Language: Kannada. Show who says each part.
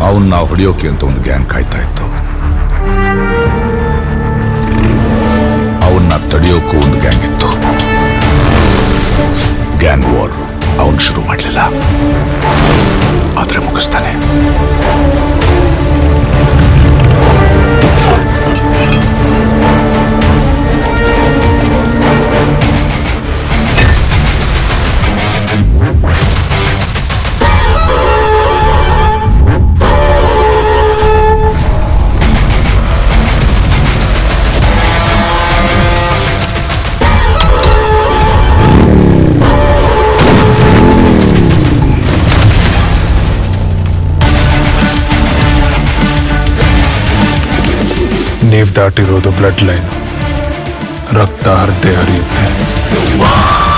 Speaker 1: ಅವನ್ನ ಹೊಡೆಯೋಕೆ ಅಂತ ಒಂದು ಗ್ಯಾಂಗ್ ಕಾಯ್ತಾ ಇತ್ತು. ಅವನ್ನ ತಡೆಯೋಕ್ಕೂ ಒಂದು ಗ್ಯಾಂಗ್ ಇತ್ತು. ಗ್ಯಾಂಗ್ ವಾರ್ ಅವನು ಶುರು ಮಾಡಲಿಲ್ಲ, ಆದ್ರೆ ಮುಗಿಸ್ತಾನೆ.
Speaker 2: ನೀವು ದಾಟಿರೋದು ಬ್ಲಡ್ ಲೈನ್. ರಕ್ತ ಹರಿದೇ ಹರಿಯುತ್ತೆ.